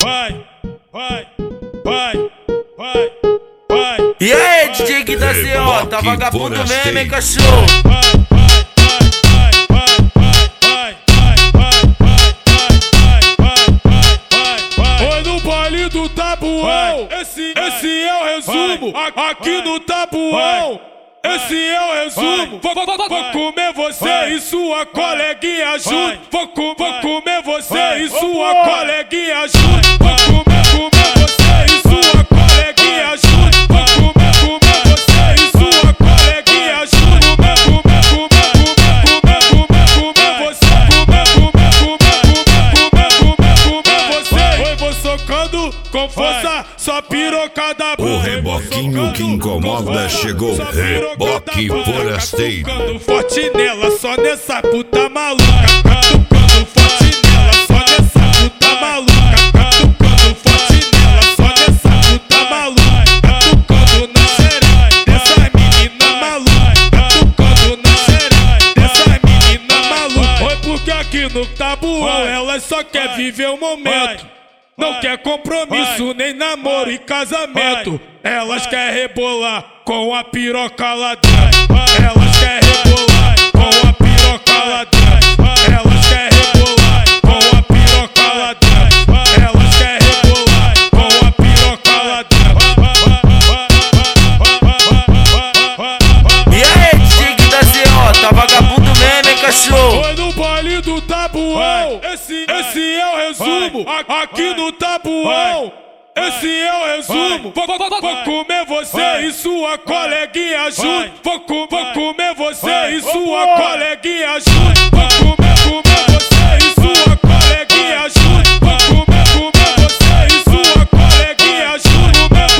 E aí, DJ que da ZO, tá vagabundo mesmo, hein, cachorro? Foi no baile do Tabuão, esse é o resumo, aqui no Tabuão. Esse é o resumo. Vou comer você e sua coleguinha junto. Vou comer você e sua coleguinha junto. Vou comer você e sua coleguinha junto. Vou comer você e sua coleguinha junto. Comer você. Eu vou socando com força sua pirocada. O reboquinho que incomoda chegou. Reboque forasteiro. Catucando forte nela, só nessa puta maluca. Catucando forte nela, só nessa puta maluca. Catucando forte nela, só nessa puta maluca. Catucando na xereca dessa menina maluca. Catucando na xereca dessa menina maluca. Foi porque aqui no Tabuão ela só quer viver o momento. Não quer compromisso, nem namoro e casamento. Elas querem rebolar com a piroca lá dentro. Elas querem rebolar com a piroca lá dentro. Elas querem rebolar com a piroca lá dentro. Elas querem rebolar com a piroca lá dentro. E aí, DJ que da ZO, tá vagabundo mesmo, hein, cachorro? Foi no baile do Tabuão, esse é o resumo, aqui no Tabuão. Esse é o resumo. Vou comer você e sua coleguinha junto. Vou comer você e sua coleguinha junto. Vou comer você e sua coleguinha junto. Vou comer você e sua coleguinha junto.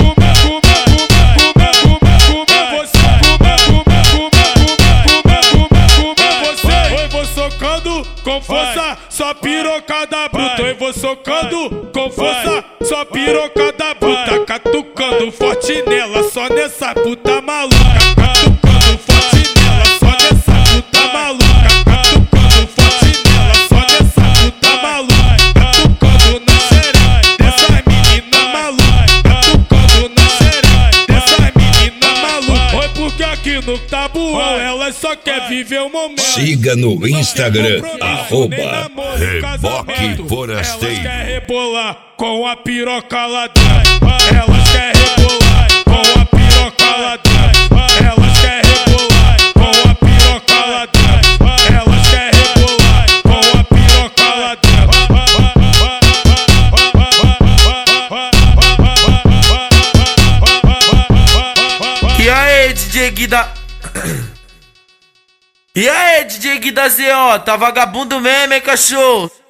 Eu vou socando com força só pirocada bruta. Eu vou socando com força só pirocada bruta. Catucando forte nela, só nessa puta maluca. Catucando forte nela, só nessa puta maluca. Catucando forte nela, só nessa puta maluca. Catucando na xereca dessa menina maluca. Catucando na xereca dessa menina maluca. Foi porque aqui no Tabuão ela só quer viver o momento. Siga no Instagram, @Reboque Forasteiro. Elas querem rebolar com a piroca lá dentro. Elas querem rebolar com a piroca lá dentro. Elas querem rebolar com a piroca lá dentro. Elas querem rebolar com a piroca lá dentro. E aí, DJ que da... E aí, DJ que da ZO, tá vagabundo mesmo, hein, cachorro?